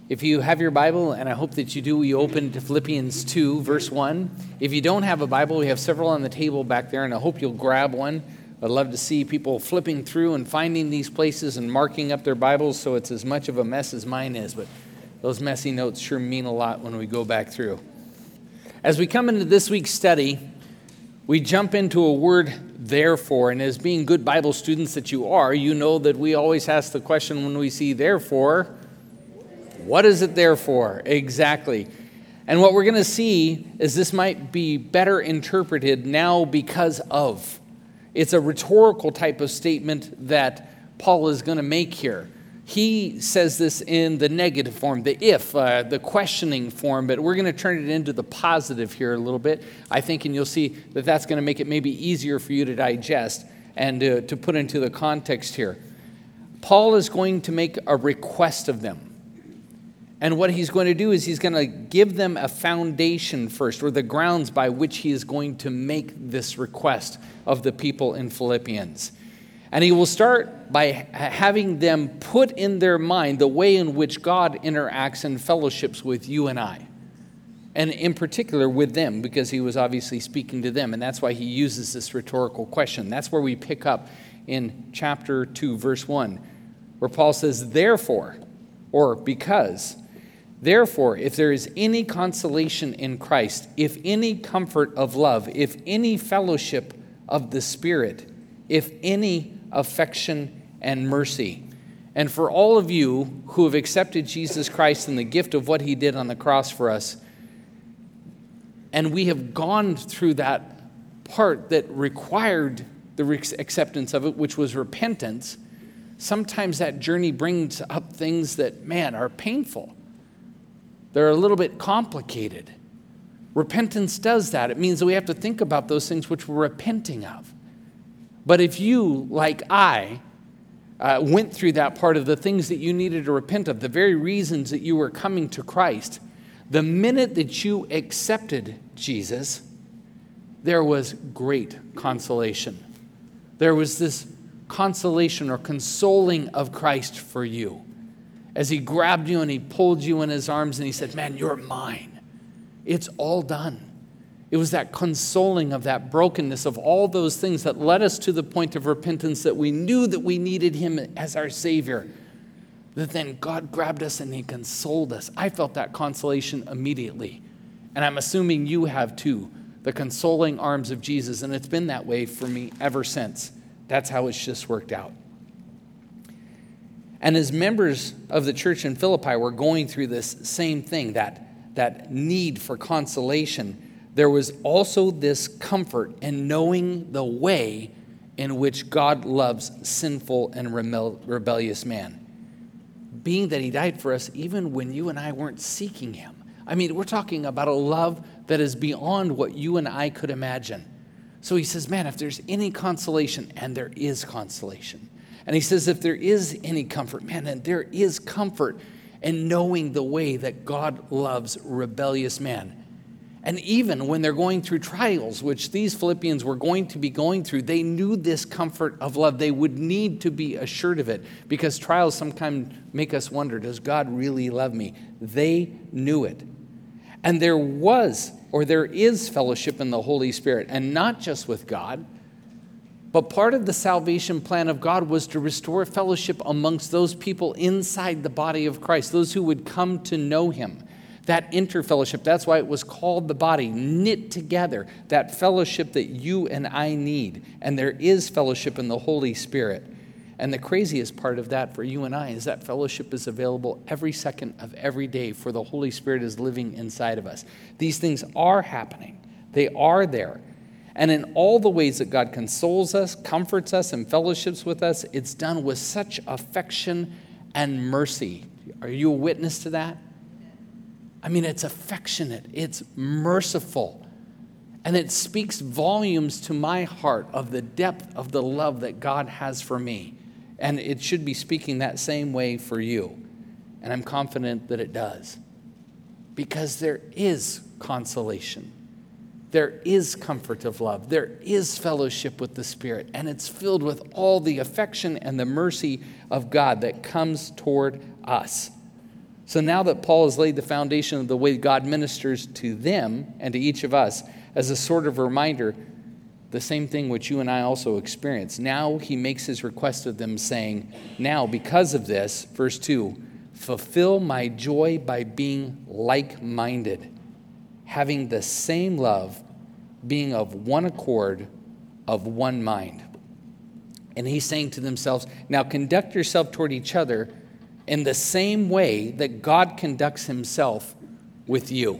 If you have your Bible, and I hope that you do, we open to Philippians 2, verse 1. If you don't have a Bible, we have several on the table back there, and I hope you'll grab one. I'd love to see people flipping through and finding these places and marking up their Bibles so it's as much of a mess as mine is, but those messy notes sure mean a lot when we go back through. As we come into this week's study, we jump into a word, therefore, and as being good Bible students that you are, you know that we always ask the question when we see therefore, what is it there for? Exactly. And what we're going to see is this might be better interpreted now because of. It's a rhetorical type of statement that Paul is going to make here. He says this in the negative form, the if, the questioning form, but we're going to turn it into the positive here a little bit, I think, and you'll see that that's going to make it maybe easier for you to digest and to put into the context here. Paul is going to make a request of them. And what he's going to do is he's going to give them a foundation first, or the grounds by which he is going to make this request of the people in Philippians. And he will start by having them put in their mind the way in which God interacts and fellowships with you and I. And in particular with them, because he was obviously speaking to them. And that's why he uses this rhetorical question. That's where we pick up in chapter 2, verse 1, where Paul says, therefore, or because, therefore, if there is any consolation in Christ, if any comfort of love, if any fellowship of the Spirit, if any affection and mercy. And for all of you who have accepted Jesus Christ and the gift of what he did on the cross for us, and we have gone through that part that required the acceptance of it, which was repentance, sometimes that journey brings up things that, man, are painful. They're a little bit complicated. Repentance does that. It means that we have to think about those things which we're repenting of. But if you, like I, went through that part of the things that you needed to repent of, the very reasons that you were coming to Christ, the minute that you accepted Jesus, there was great consolation. There was this consolation or consoling of Christ for you. As he grabbed you and he pulled you in his arms and he said, man, you're mine. It's all done. It was that consoling of that brokenness of all those things that led us to the point of repentance, that we knew that we needed him as our Savior. That then God grabbed us and he consoled us. I felt that consolation immediately. And I'm assuming you have too, the consoling arms of Jesus. And it's been that way for me ever since. That's how it's just worked out. And as members of the church in Philippi were going through this same thing, that need for consolation, there was also this comfort in knowing the way in which God loves sinful and rebellious man. Being that he died for us even when you and I weren't seeking him. I mean, we're talking about a love that is beyond what you and I could imagine. So he says, man, if there's any consolation, and there is consolation. And he says, if there is any comfort, man, and there is comfort in knowing the way that God loves rebellious man. And even when they're going through trials, which these Philippians were going to be going through, they knew this comfort of love. They would need to be assured of it, because trials sometimes make us wonder, does God really love me? They knew it. And there is fellowship in the Holy Spirit, and not just with God, but part of the salvation plan of God was to restore fellowship amongst those people inside the body of Christ, those who would come to know him. That interfellowship, that's why it was called the body, knit together, that fellowship that you and I need. And there is fellowship in the Holy Spirit. And the craziest part of that for you and I is that fellowship is available every second of every day, for the Holy Spirit is living inside of us. These things are happening. They are there. And in all the ways that God consoles us, comforts us, and fellowships with us, it's done with such affection and mercy. Are you a witness to that? I mean, it's affectionate, it's merciful, and it speaks volumes to my heart of the depth of the love that God has for me. And it should be speaking that same way for you. And I'm confident that it does. Because there is consolation. There is comfort of love. There is fellowship with the Spirit. And it's filled with all the affection and the mercy of God that comes toward us. So now that Paul has laid the foundation of the way God ministers to them and to each of us as a sort of reminder, the same thing which you and I also experience. Now he makes his request of them saying, now because of this, verse 2, fulfill my joy by being like-minded, having the same love, being of one accord, of one mind. And he's saying to themselves, now conduct yourself toward each other in the same way that God conducts himself with you.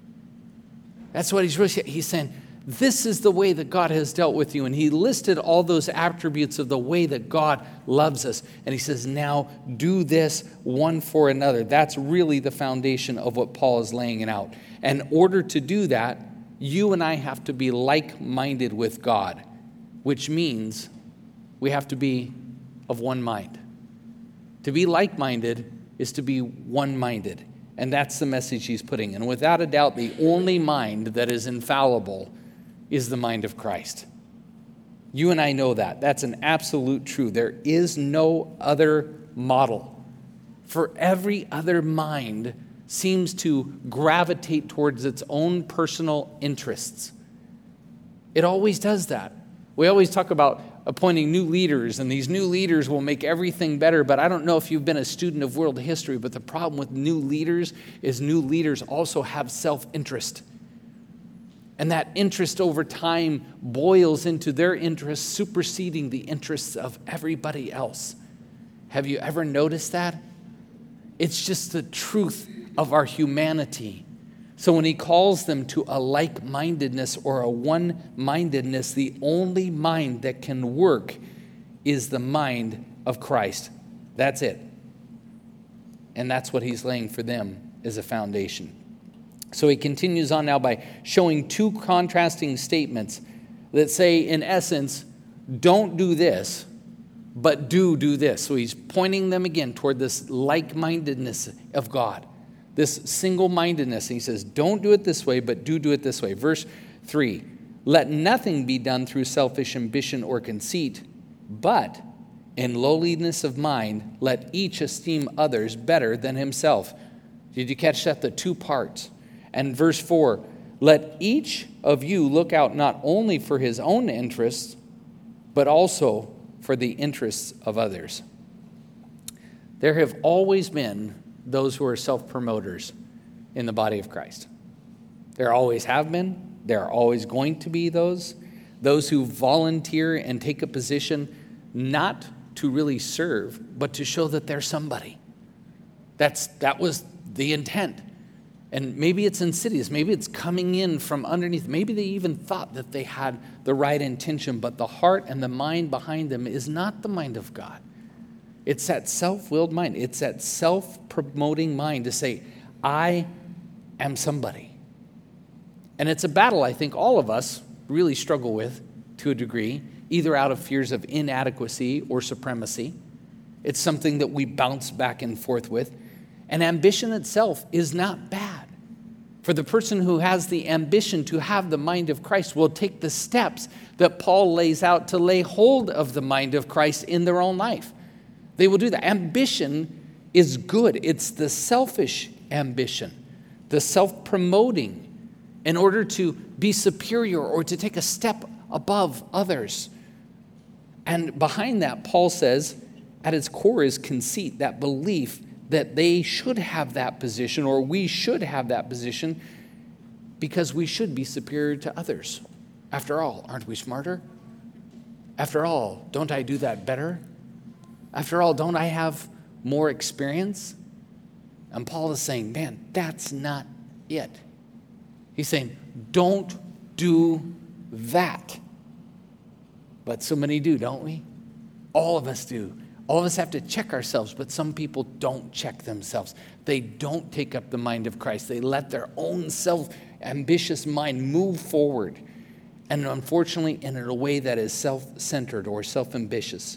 That's what he's saying. This is the way that God has dealt with you. And he listed all those attributes of the way that God loves us. And he says, now do this one for another. That's really the foundation of what Paul is laying it out. And in order to do that, you and I have to be like-minded with God, which means we have to be of one mind. To be like-minded is to be one-minded. And that's the message he's putting. And without a doubt, the only mind that is infallible is the mind of Christ. You and I know that. That's an absolute truth. There is no other model. For every other mind seems to gravitate towards its own personal interests. It always does that. We always talk about appointing new leaders, and these new leaders will make everything better, but I don't know if you've been a student of world history, but the problem with new leaders is new leaders also have self-interest. And that interest over time boils into their interests superseding the interests of everybody else. Have you ever noticed that? It's just the truth of our humanity. So when he calls them to a like-mindedness or a one-mindedness, the only mind that can work is the mind of Christ. That's it. And that's what he's laying for them as a foundation. So he continues on now by showing two contrasting statements that say, in essence, don't do this, but do this. So he's pointing them again toward this like-mindedness of God, this single-mindedness. And he says, don't do it this way, but do it this way. Verse 3, let nothing be done through selfish ambition or conceit, but in lowliness of mind, let each esteem others better than himself. Did you catch that? The two parts. And verse 4, let each of you look out not only for his own interests, but also for the interests of others. There have always been those who are self-promoters in the body of Christ. There always have been. There are always going to be those who volunteer and take a position not to really serve, but to show that they're somebody. That was the intent. And maybe it's insidious. Maybe it's coming in from underneath. Maybe they even thought that they had the right intention, but the heart and the mind behind them is not the mind of God. It's that self-willed mind. It's that self-promoting mind to say, I am somebody. And it's a battle I think all of us really struggle with to a degree, either out of fears of inadequacy or supremacy. It's something that we bounce back and forth with. And ambition itself is not bad. For the person who has the ambition to have the mind of Christ will take the steps that Paul lays out to lay hold of the mind of Christ in their own life. They will do that. Ambition is good. It's the selfish ambition, the self-promoting in order to be superior or to take a step above others. And behind that, Paul says, at its core is conceit, that belief that they should have that position or we should have that position because we should be superior to others. After all, aren't we smarter? After all, don't I do that better? After all, don't I have more experience? And Paul is saying, man, that's not it. He's saying, don't do that. But so many do, don't we? All of us do. All of us have to check ourselves, but some people don't check themselves. They don't take up the mind of Christ. They let their own self-ambitious mind move forward. And unfortunately, in a way that is self-centered or self-ambitious.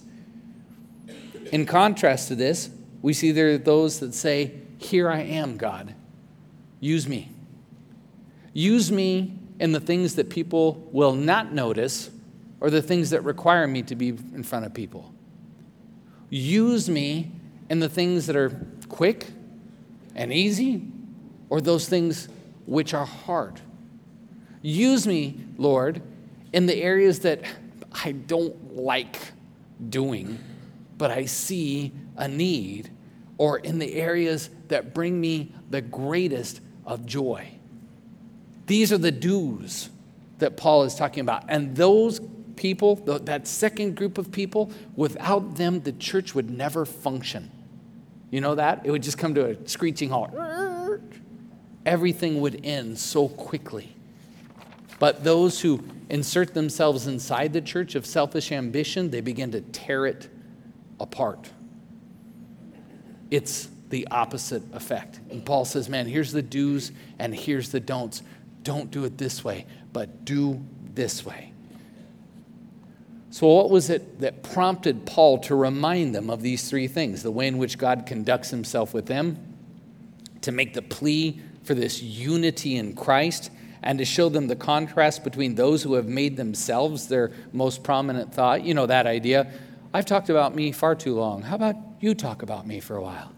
In contrast to this, we see there are those that say, here I am, God. Use me. Use me in the things that people will not notice or the things that require me to be in front of people. Use me in the things that are quick, and easy, or those things which are hard? Use me, Lord, in the areas that I don't like doing, but I see a need, or in the areas that bring me the greatest of joy. These are the do's that Paul is talking about. And those people, that second group of people, without them, the church would never function. You know that? It would just come to a screeching halt. Everything would end so quickly. But those who insert themselves inside the church of selfish ambition, they begin to tear it apart. It's the opposite effect. And Paul says, man, here's the do's and here's the don'ts. Don't do it this way, but do this way. So what was it that prompted Paul to remind them of these three things? The way in which God conducts himself with them, to make the plea for this unity in Christ, and to show them the contrast between those who have made themselves their most prominent thought. You know that idea. I've talked about me far too long. How about you talk about me for a while?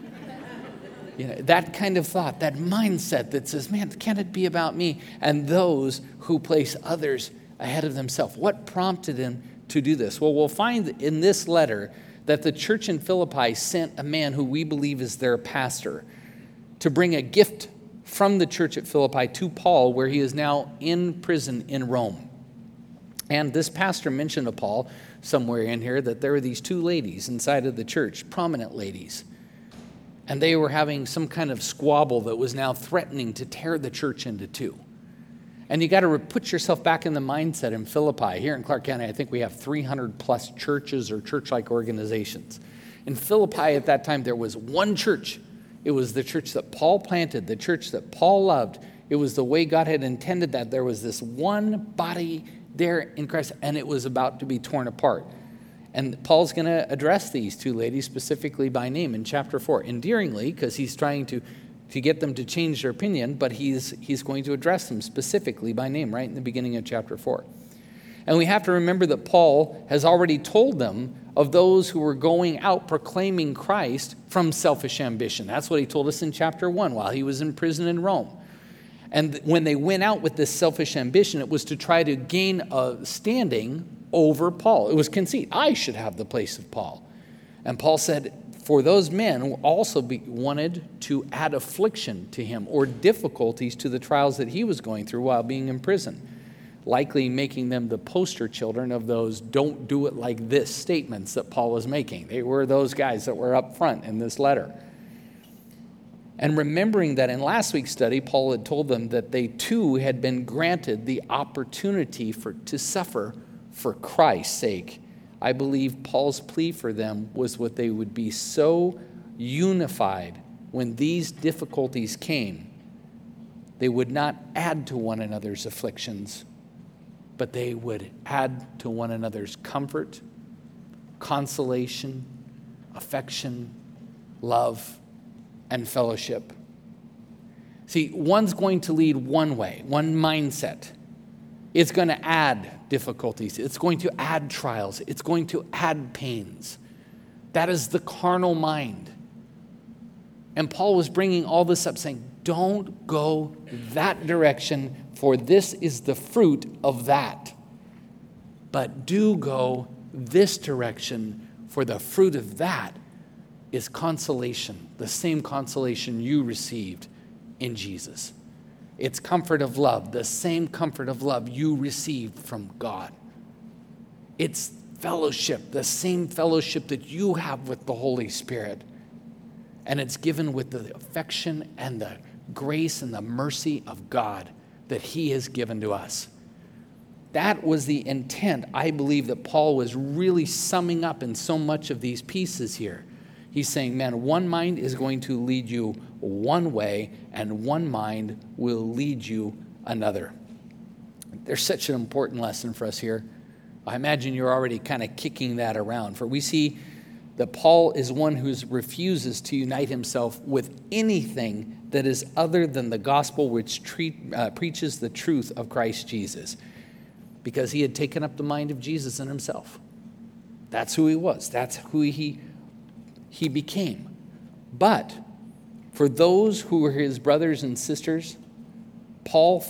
You know, that kind of thought, that mindset that says, man, can't it be about me? And those who place others ahead of themselves. What prompted him to do this? Well, we'll find in this letter that the church in Philippi sent a man who we believe is their pastor to bring a gift from the church at Philippi to Paul, where he is now in prison in Rome. And this pastor mentioned to Paul somewhere in here that there were these two ladies inside of the church, prominent ladies. And they were having some kind of squabble that was now threatening to tear the church into two. And you got to put yourself back in the mindset in Philippi. Here in Clark County, I think we have 300 plus churches or church-like organizations. In Philippi at that time, there was one church. It was the church that Paul planted, the church that Paul loved. It was the way God had intended that. There was this one body there in Christ, and it was about to be torn apart. And Paul's going to address these two ladies specifically by name in chapter 4, endearingly, because he's trying to get them to change their opinion, but he's going to address them specifically by name right in the beginning of chapter 4. And we have to remember that Paul has already told them of those who were going out proclaiming Christ from selfish ambition. That's what he told us in chapter 1 while he was in prison in Rome. And when they went out with this selfish ambition, it was to try to gain a standing over Paul. It was conceit. I should have the place of Paul. And Paul said, for those men also wanted to add affliction to him or difficulties to the trials that he was going through while being in prison, likely making them the poster children of those don't do it like this statements that Paul was making. They were those guys that were up front in this letter. And remembering that in last week's study, Paul had told them that they too had been granted the opportunity to suffer for Christ's sake. I believe Paul's plea for them was what they would be so unified when these difficulties came. They would not add to one another's afflictions, but they would add to one another's comfort, consolation, affection, love, and fellowship. See, one's going to lead one way, one mindset. It's going to add difficulties. It's going to add trials. It's going to add pains. That is the carnal mind. And Paul was bringing all this up, saying, don't go that direction, for this is the fruit of that. But do go this direction, for the fruit of that is consolation, the same consolation you received in Jesus. It's comfort of love, the same comfort of love you received from God. It's fellowship, the same fellowship that you have with the Holy Spirit. And it's given with the affection and the grace and the mercy of God that he has given to us. That was the intent, I believe, that Paul was really summing up in so much of these pieces here. He's saying, man, one mind is going to lead you one way, and one mind will lead you another. There's such an important lesson for us here. I imagine you're already kind of kicking that around. For we see that Paul is one who refuses to unite himself with anything that is other than the gospel which preaches the truth of Christ Jesus, because he had taken up the mind of Jesus in himself. That's who he was. That's who he became. But For those who were his brothers and sisters, Paul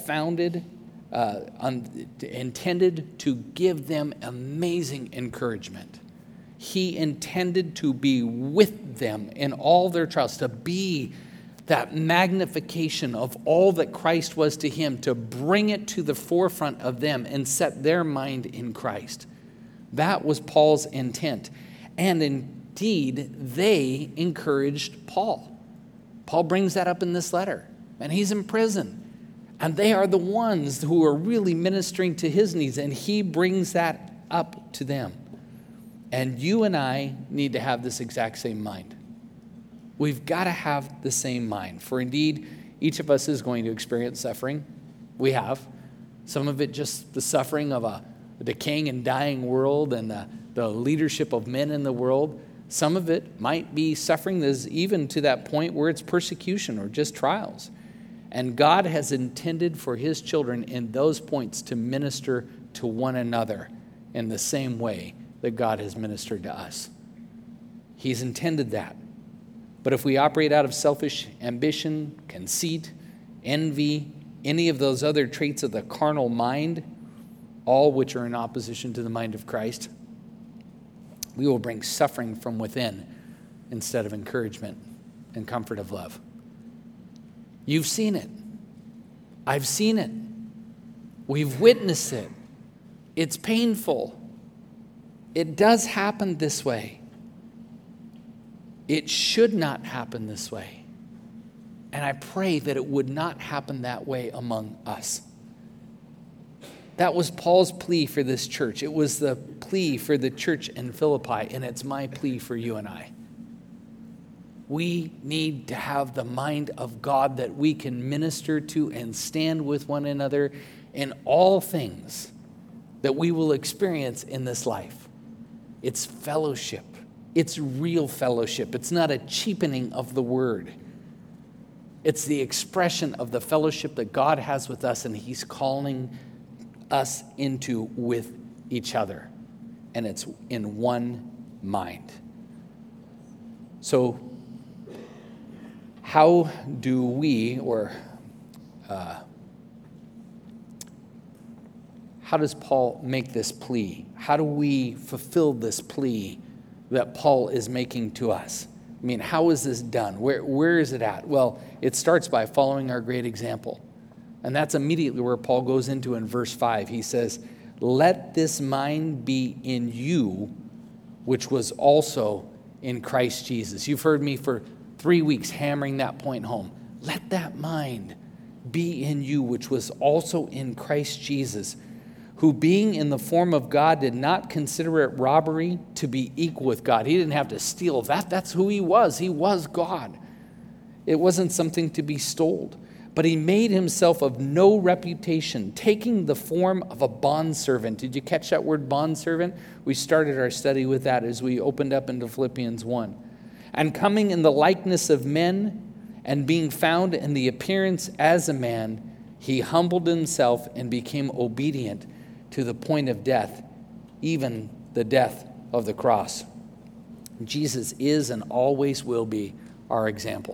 intended to give them amazing encouragement. He intended to be with them in all their trials, to be that magnification of all that Christ was to him, to bring it to the forefront of them and set their mind in Christ. That was Paul's intent. And indeed, they encouraged Paul. Paul brings that up in this letter, and he's in prison. And they are the ones who are really ministering to his needs, and he brings that up to them. And you and I need to have this exact same mind. We've got to have the same mind. For indeed, each of us is going to experience suffering. We have. Some of it just the suffering of a decaying and dying world and the leadership of men in the world. Some of it might be suffering that is even to that point where it's persecution or just trials. And God has intended for his children in those points to minister to one another in the same way that God has ministered to us. He's intended that. But if we operate out of selfish ambition, conceit, envy, any of those other traits of the carnal mind, all which are in opposition to the mind of Christ, we will bring suffering from within instead of encouragement and comfort of love. You've seen it. I've seen it. We've witnessed it. It's painful. It does happen this way. It should not happen this way. And I pray that it would not happen that way among us. That was Paul's plea for this church. It was the plea for the church in Philippi, and it's my plea for you and I. We need to have the mind of God that we can minister to and stand with one another in all things that we will experience in this life. It's fellowship. It's real fellowship. It's not a cheapening of the word. It's the expression of the fellowship that God has with us, and he's calling us into with each other. And it's in one mind. So how do we, how does Paul make this plea? How do we fulfill this plea that Paul is making to us? I mean, how is this done? Where is it at? Well, it starts by following our great example. And that's immediately where Paul goes into in verse 5. He says, "Let this mind be in you, which was also in Christ Jesus." You've heard me for 3 weeks hammering that point home. Let that mind be in you, which was also in Christ Jesus, who being in the form of God did not consider it robbery to be equal with God. He didn't have to steal that. That's who he was. He was God. It wasn't something to be stole. But he made himself of no reputation, taking the form of a bondservant. Did you catch that word bondservant? We started our study with that as we opened up into Philippians 1. And coming in the likeness of men, and being found in the appearance as a man, he humbled himself and became obedient to the point of death, even the death of the cross. Jesus is and always will be our example.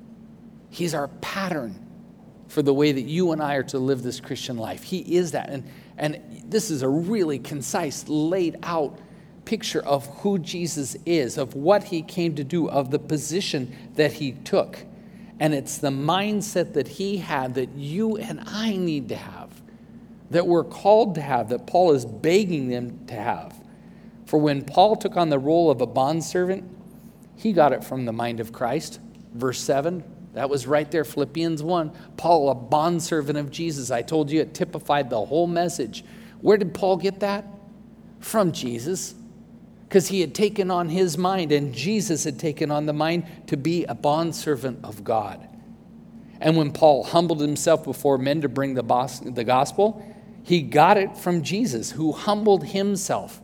He's our pattern for the way that you and I are to live this Christian life. He is that. And this is a really concise, laid out picture of who Jesus is, of what he came to do, of the position that he took. And it's the mindset that he had that you and I need to have, that we're called to have, that Paul is begging them to have. For when Paul took on the role of a bondservant, he got it from the mind of Christ. Verse 7, that was right there, Philippians 1. Paul, a bondservant of Jesus. I told you it typified the whole message. Where did Paul get that? From Jesus. Because he had taken on his mind, and Jesus had taken on the mind to be a bondservant of God. And when Paul humbled himself before men to bring the gospel, he got it from Jesus, who humbled himself,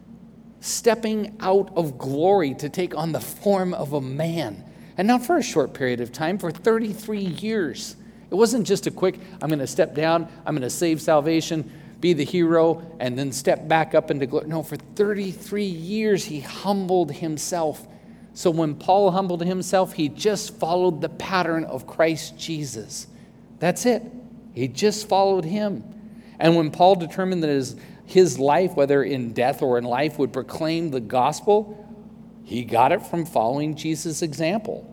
stepping out of glory to take on the form of a man. And not for a short period of time, for 33 years. It wasn't just a quick, I'm going to step down, I'm going to save salvation, be the hero, and then step back up into glory. No, for 33 years he humbled himself So when Paul humbled himself, he just followed the pattern of Christ Jesus. That's it. He just followed him. And when Paul determined that his life, whether in death or in life, would proclaim the gospel, he got it from following Jesus' example.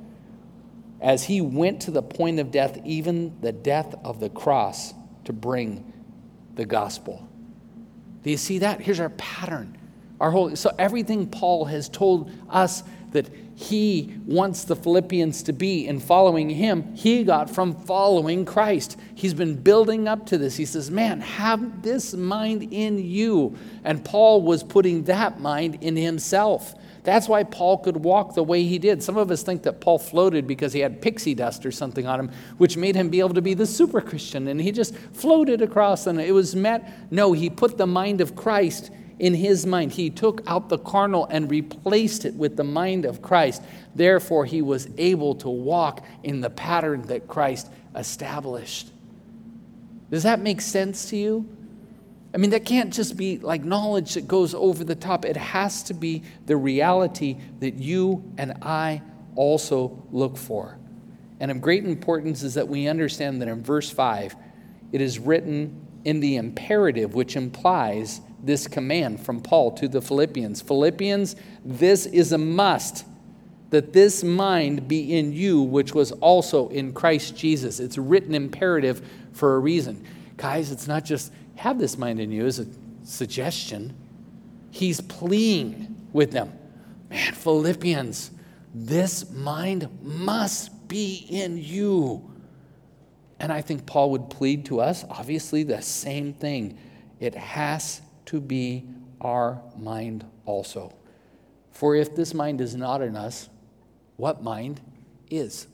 As he went to the point of death, even the death of the cross, to bring the gospel. Do you see that? Here's our pattern. So everything Paul has told us that he wants the Philippians to be in following him, he got from following Christ. He's been building up to this. He says, man, have this mind in you. And Paul was putting that mind in himself. That's why Paul could walk the way he did. Some of us think that Paul floated because he had pixie dust or something on him, which made him be able to be the super Christian. And he just floated across and it was met. No, he put the mind of Christ in his mind. He took out the carnal and replaced it with the mind of Christ. Therefore, he was able to walk in the pattern that Christ established. Does that make sense to you? I mean, that can't just be like knowledge that goes over the top. It has to be the reality that you and I also look for. And of great importance is that we understand that in verse 5, it is written in the imperative, which implies this command from Paul to the Philippians. Philippians, this is a must, that this mind be in you, which was also in Christ Jesus. It's written imperative for a reason. Guys, it's not just have this mind in you as a suggestion. He's pleading with them. Man, Philippians, this mind must be in you. And I think Paul would plead to us, obviously, the same thing. It has to be our mind also. For if this mind is not in us, what mind is?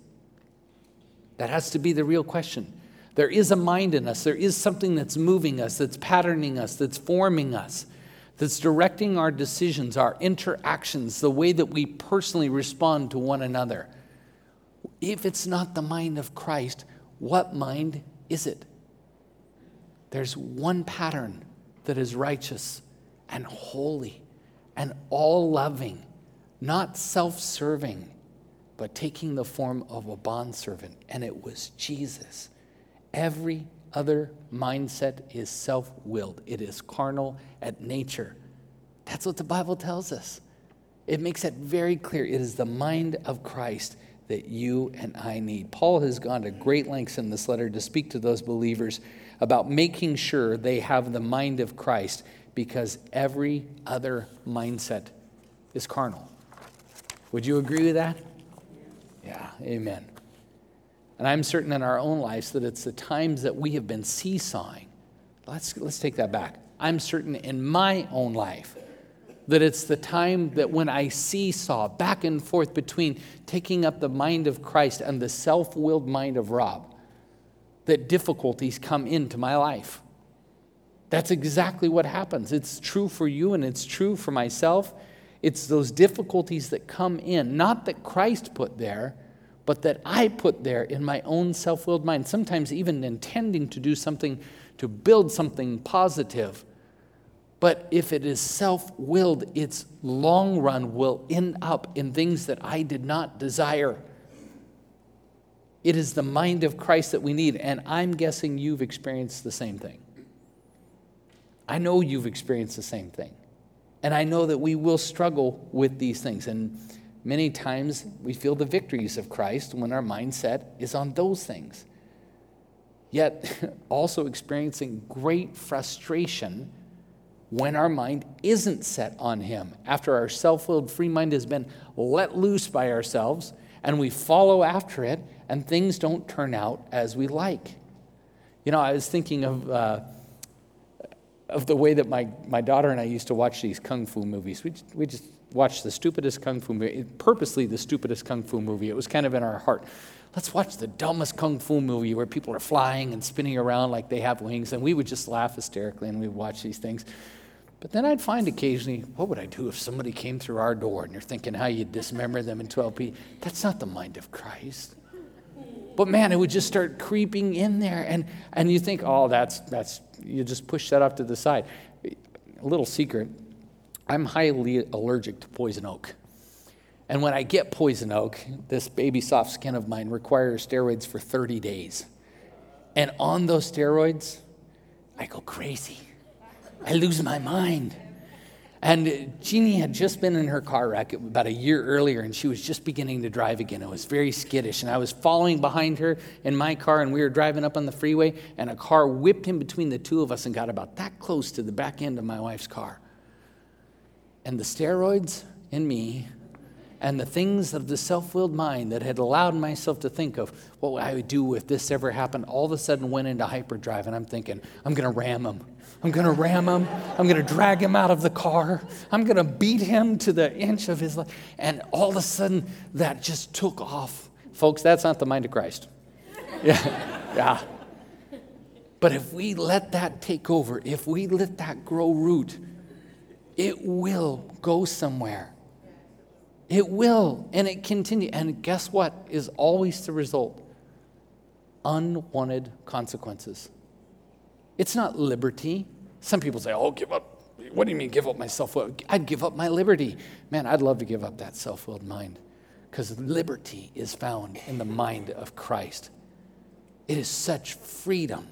That has to be the real question. There is a mind in us. There is something that's moving us, that's patterning us, that's forming us, that's directing our decisions, our interactions, the way that we personally respond to one another. If it's not the mind of Christ, what mind is it? There's one pattern that is righteous and holy and all-loving, not self-serving, but taking the form of a bondservant, and it was Jesus. Every other mindset is self-willed. It is carnal at nature. That's what the Bible tells us. It makes it very clear. It is the mind of Christ that you and I need. Paul has gone to great lengths in this letter to speak to those believers about making sure they have the mind of Christ, because every other mindset is carnal. Would you agree with that? Yeah, amen. And I'm certain in our own lives that it's the times that we have been seesawing. Let's take that back. I'm certain in my own life that it's the time that when I seesaw back and forth between taking up the mind of Christ and the self-willed mind of Rob, that difficulties come into my life. That's exactly what happens. It's true for you and it's true for myself. It's those difficulties that come in, not that Christ put there, but that I put there in my own self-willed mind, sometimes even intending to do something, to build something positive. But if it is self-willed, its long run will end up in things that I did not desire. It is the mind of Christ that we need, and I'm guessing you've experienced the same thing. I know you've experienced the same thing. And I know that we will struggle with these things. And many times we feel the victories of Christ when our mindset is on those things. Yet also experiencing great frustration when our mind isn't set on him. After our self-willed free mind has been let loose by ourselves and we follow after it and things don't turn out as we like. You know, I was thinking of the way that my daughter and I used to watch these kung fu movies. We just watched the stupidest kung fu movie, purposely the stupidest kung fu movie. It was kind of in our heart. Let's watch the dumbest kung fu movie where people are flying and spinning around like they have wings, and we would just laugh hysterically and we'd watch these things. But then I'd find occasionally, what would I do if somebody came through our door and you're thinking how you dismember them in 12 pieces? That's not the mind of Christ. But man, it would just start creeping in there, and you think, oh, that's you just push that off to the side. A little secret, I'm highly allergic to poison oak. And when I get poison oak, this baby soft skin of mine requires steroids for 30 days. And on those steroids, I go crazy. I lose my mind. And Jeannie had just been in her car wreck about a year earlier, and she was just beginning to drive again. It was very skittish, and I was following behind her in my car, and we were driving up on the freeway, and a car whipped in between the two of us and got about that close to the back end of my wife's car. And the steroids in me and the things of the self-willed mind that had allowed myself to think of what I would do if this ever happened, all of a sudden went into hyperdrive, and I'm thinking, I'm going to ram him. I'm going to ram him. I'm going to drag him out of the car. I'm going to beat him to the inch of his life. And all of a sudden, that just took off. Folks, that's not the mind of Christ. Yeah. But if we let that take over, if we let that grow root, it will go somewhere. It will, and it continues. And guess what is always the result? Unwanted consequences. It's not liberty. Some people say, oh, give up. What do you mean give up my self-will? I'd give up my liberty. Man, I'd love to give up that self-willed mind, because liberty is found in the mind of Christ. It is such freedom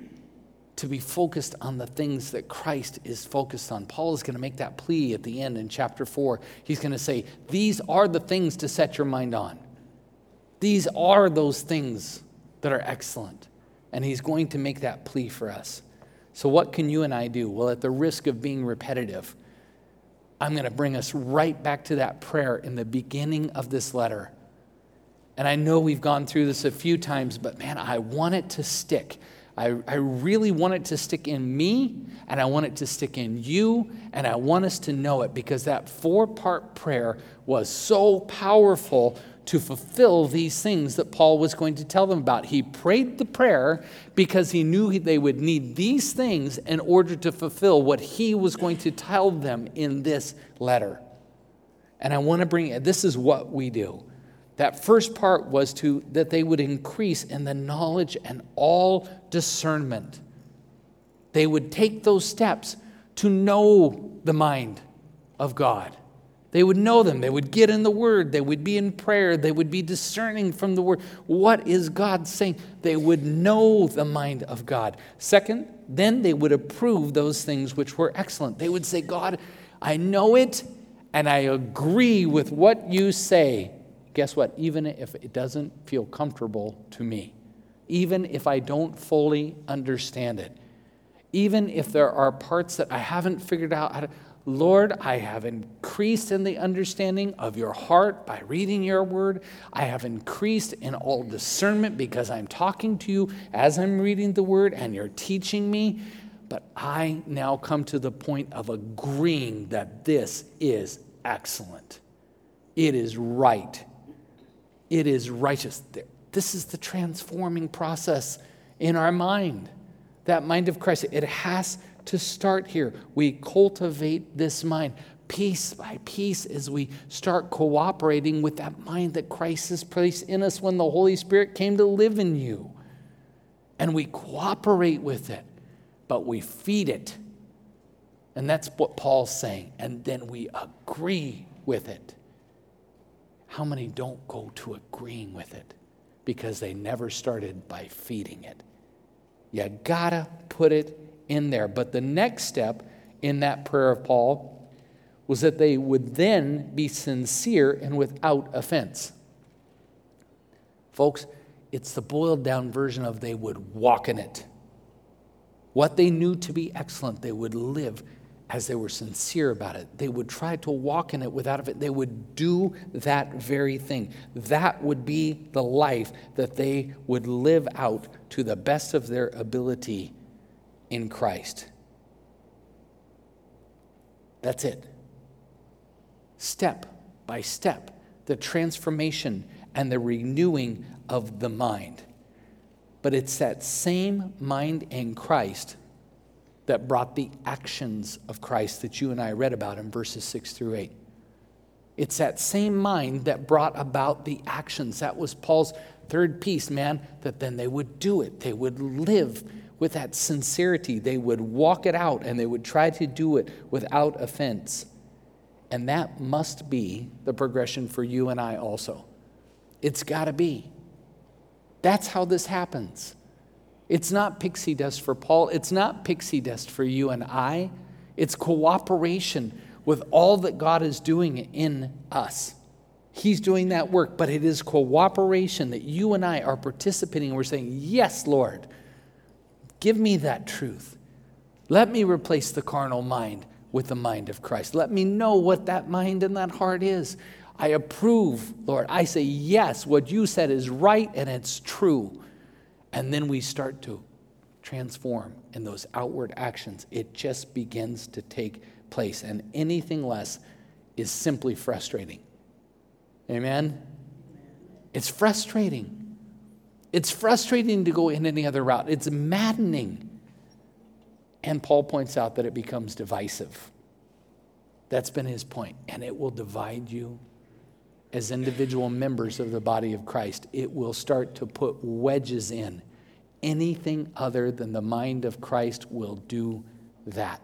to be focused on the things that Christ is focused on. Paul is going to make that plea at the end in chapter 4. He's going to say, these are the things to set your mind on. These are those things that are excellent. And he's going to make that plea for us. So what can you and I do? Well, at the risk of being repetitive, I'm going to bring us right back to that prayer in the beginning of this letter. And I know we've gone through this a few times, but man, I want it to stick. I really want it to stick in me, and I want it to stick in you, and I want us to know it, because that 4-part prayer was so powerful to fulfill these things that Paul was going to tell them about. He prayed the prayer because he knew they would need these things in order to fulfill what he was going to tell them in this letter. And I want to bring, this is what we do. That first part was that they would increase in the knowledge and all discernment. They would take those steps to know the mind of God. They would know them. They would get in the Word. They would be in prayer. They would be discerning from the Word. What is God saying? They would know the mind of God. Second, then they would approve those things which were excellent. They would say, God, I know it, and I agree with what you say. Guess what? Even if it doesn't feel comfortable to me, even if I don't fully understand it, even if there are parts that I haven't figured out how to, Lord, I have increased in the understanding of your heart by reading your word. I have increased in all discernment because I'm talking to you as I'm reading the word and you're teaching me. But I now come to the point of agreeing that this is excellent. It is right. It is righteous. This is the transforming process in our mind. That mind of Christ, it has to start here. We cultivate this mind piece by piece as we start cooperating with that mind that Christ has placed in us when the Holy Spirit came to live in you. And we cooperate with it, but we feed it. And that's what Paul's saying. And then we agree with it. How many don't go to agreeing with it because they never started by feeding it? You gotta put it in there. But the next step in that prayer of Paul was that they would then be sincere and without offense. Folks, it's the boiled down version of they would walk in it. What they knew to be excellent, they would live as they were sincere about it. They would try to walk in it without it. They would do that very thing. That would be the life that they would live out to the best of their ability in Christ. That's it. Step by step, the transformation and the renewing of the mind. But it's that same mind in Christ that brought the actions of Christ that you and I read about in verses 6 through 8. It's that same mind that brought about the actions. That was Paul's third piece, man, that then they would do it. They would live with that sincerity. They would walk it out, and they would try to do it without offense. And that must be the progression for you and I also. It's got to be. That's how this happens. It's not pixie dust for Paul. It's not pixie dust for you and I. It's cooperation with all that God is doing in us. He's doing that work, but it is cooperation that you and I are participating. We're saying, yes, Lord, give me that truth. Let me replace the carnal mind with the mind of Christ. Let me know what that mind and that heart is. I approve, Lord. I say, yes, what you said is right and it's true. And then we start to transform in those outward actions. It just begins to take place. And anything less is simply frustrating. Amen? It's frustrating. It's frustrating to go in any other route. It's maddening. And Paul points out that it becomes divisive. That's been his point. And it will divide you as individual members of the body of Christ. It will start to put wedges in. Anything other than the mind of Christ will do that.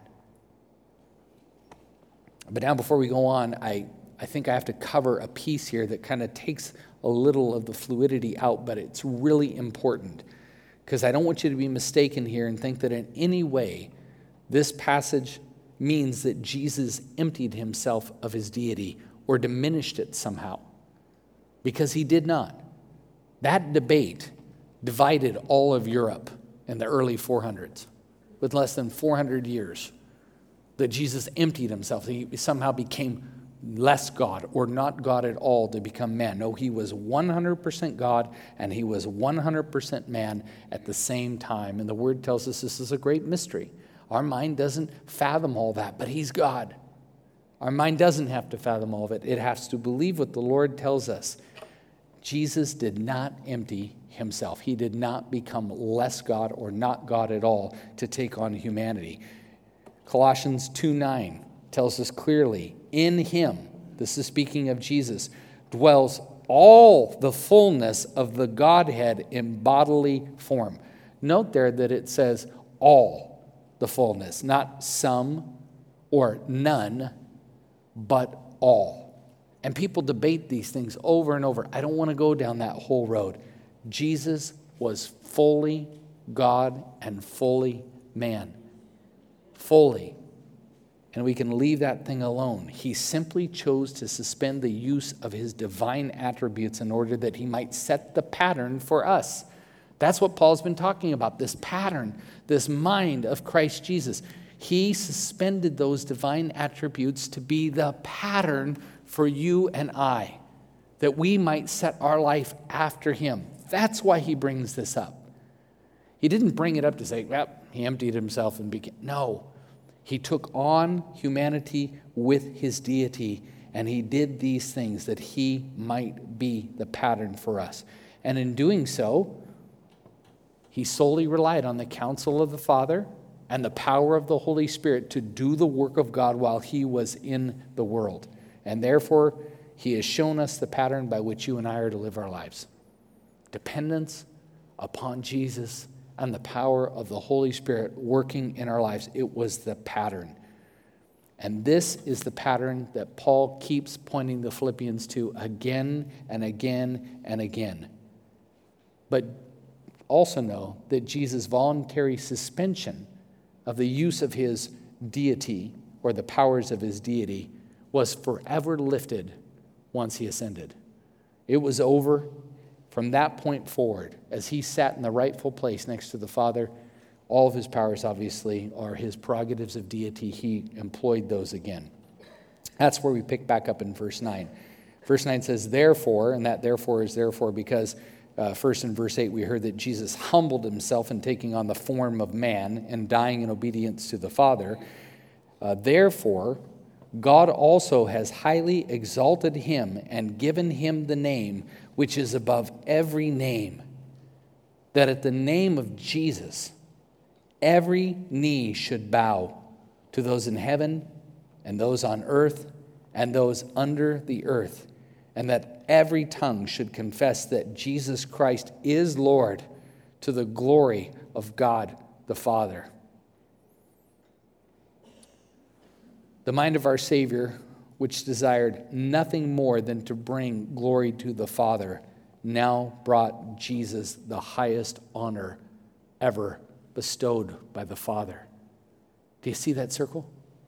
But now before we go on, I think I have to cover a piece here that kind of takes a little of the fluidity out, but it's really important because I don't want you to be mistaken here and think that in any way this passage means that Jesus emptied himself of his deity or diminished it somehow, because he did not. That debate divided all of Europe in the early 400s with less than 400 years. That Jesus emptied himself. He somehow became less God or not God at all to become man. No, he was 100% God and he was 100% man at the same time. And the word tells us this is a great mystery. Our mind doesn't fathom all that, but he's God. Our mind doesn't have to fathom all of it. It has to believe what the Lord tells us. Jesus did not empty himself. He did not become less God or not God at all to take on humanity. Colossians 2:9 tells us clearly, in him, this is speaking of Jesus, dwells all the fullness of the Godhead in bodily form. Note there that it says all the fullness, not some or none, but all. And people debate these things over and over. I don't want to go down that whole road. Jesus was fully God and fully man. Fully. And we can leave that thing alone. He simply chose to suspend the use of his divine attributes in order that he might set the pattern for us. That's what Paul's been talking about, this pattern, this mind of Christ Jesus. He suspended those divine attributes to be the pattern for you and I, that we might set our life after him. That's why he brings this up. He didn't bring it up to say, well, he emptied himself and became. No. He took on humanity with his deity, and he did these things that he might be the pattern for us. And in doing so, he solely relied on the counsel of the Father and the power of the Holy Spirit to do the work of God while he was in the world. And therefore, he has shown us the pattern by which you and I are to live our lives. Dependence upon Jesus and the power of the Holy Spirit working in our lives. It was the pattern. And this is the pattern that Paul keeps pointing the Philippians to again and again and again. But also know that Jesus' voluntary suspension of the use of his deity or the powers of his deity was forever lifted once he ascended. It was over. From that point forward, as he sat in the rightful place next to the Father, all of his powers obviously are his prerogatives of deity. He employed those again. That's where we pick back up in verse 9. Verse 9 says, therefore, and that therefore is therefore because first in verse 8 we heard that Jesus humbled himself in taking on the form of man and dying in obedience to the Father. Therefore, God also has highly exalted him and given him the name which is above every name, that at the name of Jesus, every knee should bow, to those in heaven and those on earth and those under the earth, and that every tongue should confess that Jesus Christ is Lord, to the glory of God the Father. The mind of our Savior which desired nothing more than to bring glory to the Father, now brought Jesus the highest honor ever bestowed by the Father. Do you see that circle?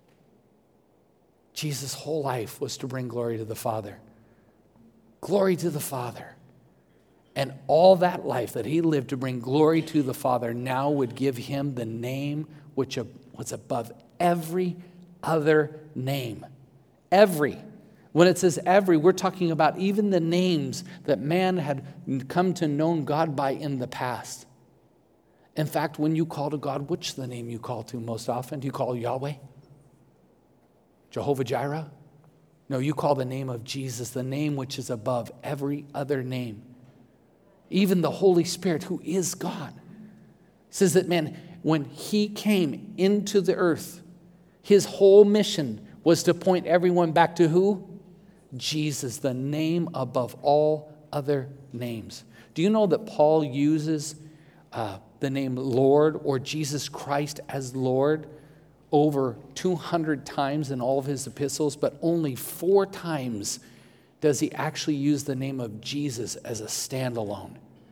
Jesus' whole life was to bring glory to the Father. Glory to the Father. And all that life that he lived to bring glory to the Father now would give him the name which was above every other name. Every. When it says every, we're talking about even the names that man had come to know God by in the past. In fact, when you call to God, which is the name you call to most often? Do you call Yahweh? Jehovah Jireh? No, you call the name of Jesus, the name which is above every other name. Even the Holy Spirit, who is God. Says that, man, when he came into the earth, his whole mission was to point everyone back to who? Jesus, the name above all other names. Do you know that Paul uses the name Lord or Jesus Christ as Lord over 200 times in all of his epistles, but only 4 times does he actually use the name of Jesus as a standalone?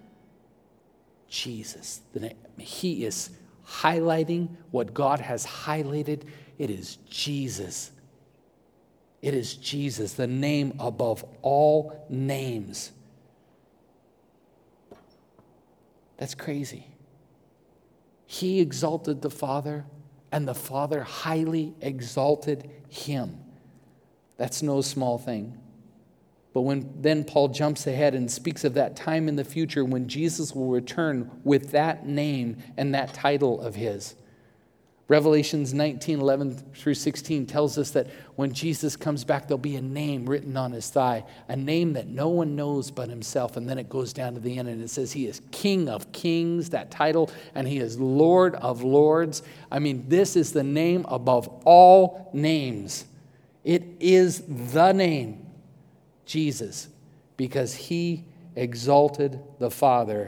Jesus. He is highlighting what God has highlighted. It is Jesus. It is Jesus, the name above all names. That's crazy. He exalted the Father, and the Father highly exalted him. That's no small thing. But when then Paul jumps ahead and speaks of that time in the future when Jesus will return with that name and that title of his. Revelations 19:11-16 tells us that when Jesus comes back, there'll be a name written on his thigh, a name that no one knows but himself. And then it goes down to the end and it says he is King of Kings, that title, and he is Lord of Lords. I mean, this is the name above all names. It is the name, Jesus, because he exalted the Father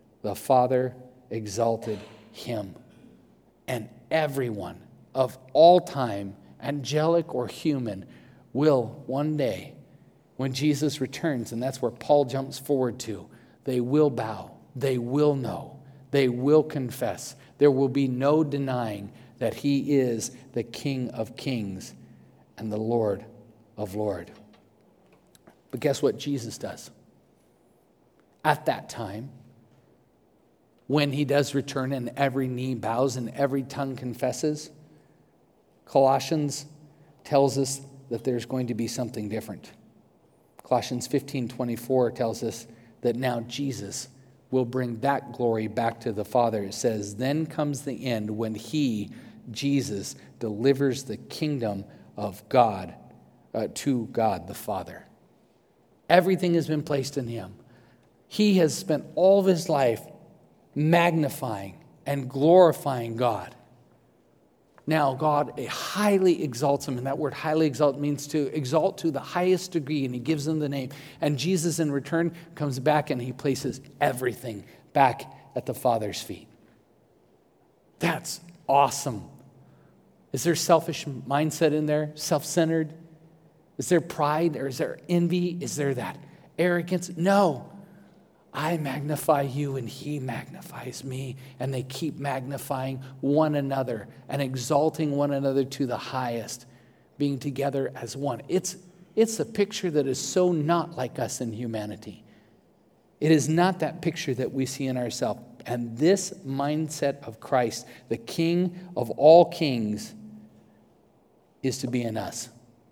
exalted him. And everyone of all time, angelic or human, will one day, when Jesus returns, and that's where Paul jumps forward to, they will bow, they will know, they will confess. There will be no denying that he is the King of Kings and the Lord of Lords. But guess what Jesus does? At that time, when he does return and every knee bows and every tongue confesses, Colossians tells us that there's going to be something different. Colossians 15:24 tells us that now Jesus will bring that glory back to the Father. It says, then comes the end when he, Jesus, delivers the kingdom of God to God the Father. Everything has been placed in him. He has spent all of his life magnifying and glorifying God. Now God highly exalts him, and that word highly exalt means to exalt to the highest degree, and he gives him the name. And Jesus in return comes back and he places everything back at the Father's feet. That's awesome. Is there selfish mindset in there? Self-centered? Is there pride, or is there envy? Is there that arrogance? No. I magnify you and he magnifies me, and they keep magnifying one another and exalting one another to the highest, being together as one. It's a picture that is so not like us in humanity. It is not that picture that we see in ourselves. And this mindset of Christ, the King of all kings, is to be in us.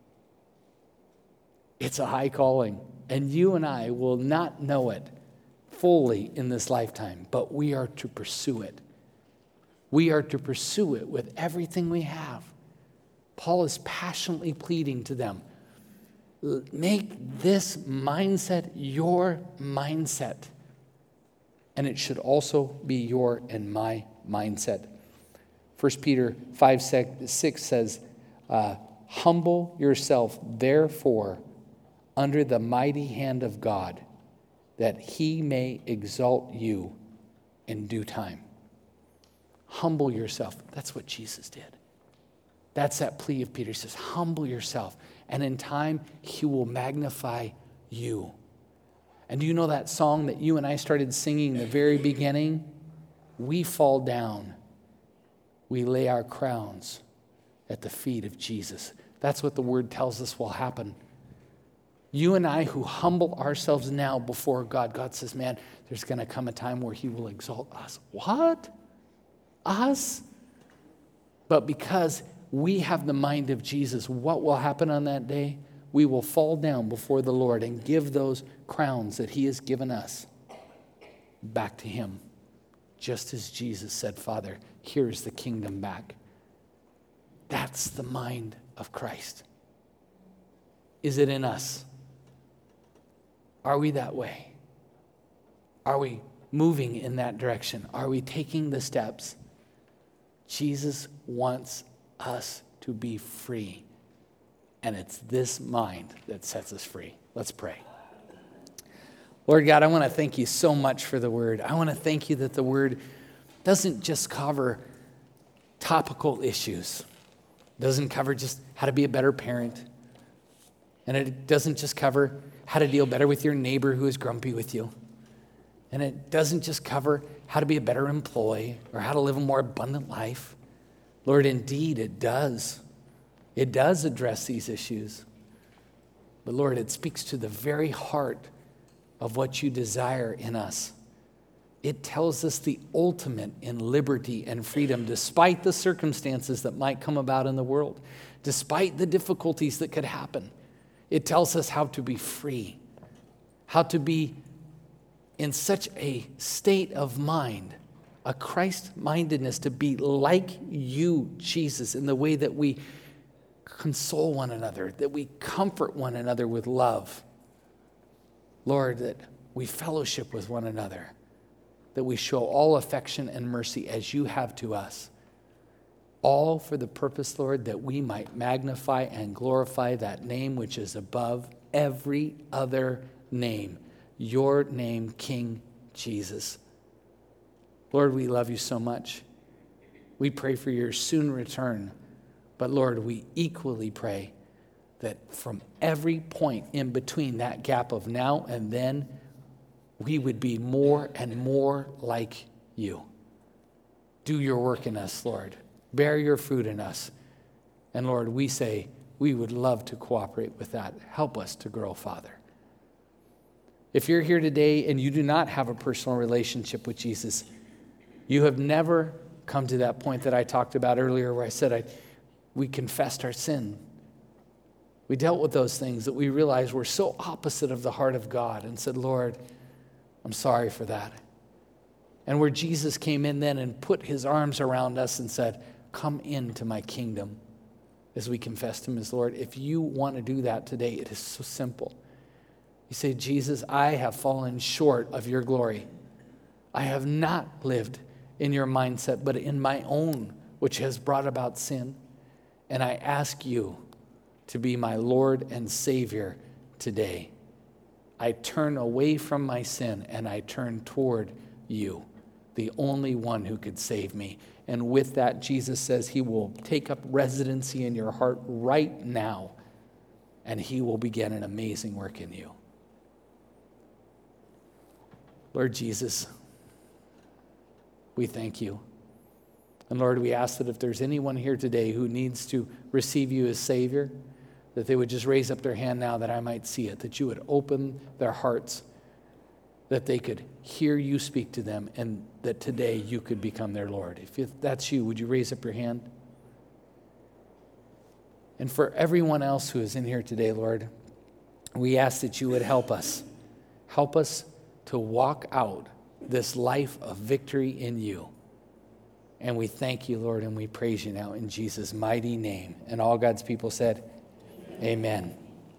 It's a high calling, and you and I will not know it fully in this lifetime, but we are to pursue it. We are to pursue it with everything we have. Paul is passionately pleading to them, make this mindset your mindset, and it should also be your and my mindset. 1 Peter 5:6 says, humble yourself, therefore, under the mighty hand of God, that he may exalt you in due time. Humble yourself. That's what Jesus did. That's that plea of Peter. He says, humble yourself. And in time, he will magnify you. And do you know that song that you and I started singing in the very beginning? We fall down. We lay our crowns at the feet of Jesus. That's what the word tells us will happen. You and I who humble ourselves now before God, God says, man, there's going to come a time where he will exalt us. What? Us? But because we have the mind of Jesus, what will happen on that day? We will fall down before the Lord and give those crowns that he has given us back to him. Just as Jesus said, Father, here's the kingdom back. That's the mind of Christ. Is it in us? Are we that way? Are we moving in that direction? Are we taking the steps? Jesus wants us to be free. And it's this mind that sets us free. Let's pray. Lord God, I want to thank you so much for the word. I want to thank you that the word doesn't just cover topical issues. It doesn't cover just how to be a better parent. And it doesn't just cover how to deal better with your neighbor who is grumpy with you. And it doesn't just cover how to be a better employee or how to live a more abundant life. Lord, indeed, it does. It does address these issues. But Lord, it speaks to the very heart of what you desire in us. It tells us the ultimate in liberty and freedom, despite the circumstances that might come about in the world, despite the difficulties that could happen. It tells us how to be free, how to be in such a state of mind, a Christ-mindedness, to be like you, Jesus, in the way that we console one another, that we comfort one another with love. Lord, that we fellowship with one another, that we show all affection and mercy as you have to us. All for the purpose, Lord, that we might magnify and glorify that name which is above every other name, your name, King Jesus. Lord, we love you so much. We pray for your soon return. But Lord, we equally pray that from every point in between that gap of now and then, we would be more and more like you. Do your work in us, Lord. Bear your fruit in us. And Lord, we say we would love to cooperate with that. Help us to grow, Father. If you're here today and you do not have a personal relationship with Jesus, you have never come to that point that I talked about earlier where I said we confessed our sin. We dealt with those things that we realized were so opposite of the heart of God and said, Lord, I'm sorry for that. And where Jesus came in then and put his arms around us and said, come into my kingdom, as we confessed him as Lord. If you want to do that today, it is so simple. You say, Jesus, I have fallen short of your glory. I have not lived in your mindset, but in my own, which has brought about sin. And I ask you to be my Lord and Savior today. I turn away from my sin and I turn toward you, the only one who could save me. And with that, Jesus says he will take up residency in your heart right now, and he will begin an amazing work in you. Lord Jesus, we thank you. And Lord, we ask that if there's anyone here today who needs to receive you as Savior, that they would just raise up their hand now that I might see it, that you would open their hearts, that they could hear you speak to them, and that today you could become their Lord. If that's you, would you raise up your hand? And for everyone else who is in here today, Lord, we ask that you would help us. Help us to walk out this life of victory in you. And we thank you, Lord, and we praise you now in Jesus' mighty name. And all God's people said, amen.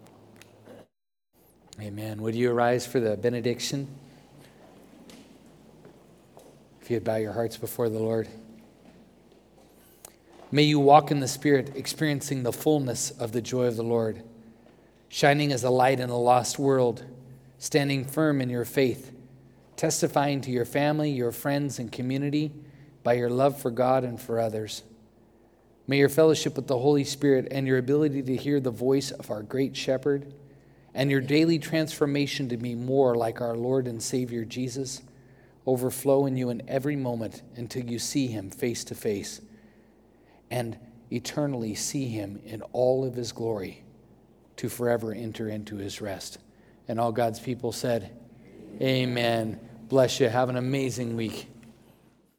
Amen. Would you arise for the benediction? If you'd bow your hearts before the Lord. May you walk in the Spirit, experiencing the fullness of the joy of the Lord, shining as a light in a lost world, standing firm in your faith, testifying to your family, your friends, and community by your love for God and for others. May your fellowship with the Holy Spirit and your ability to hear the voice of our great shepherd and your daily transformation to be more like our Lord and Savior Jesus overflow in you in every moment until you see him face to face and eternally see him in all of his glory to forever enter into his rest. And all God's people said, Amen. Bless you. Have an amazing week.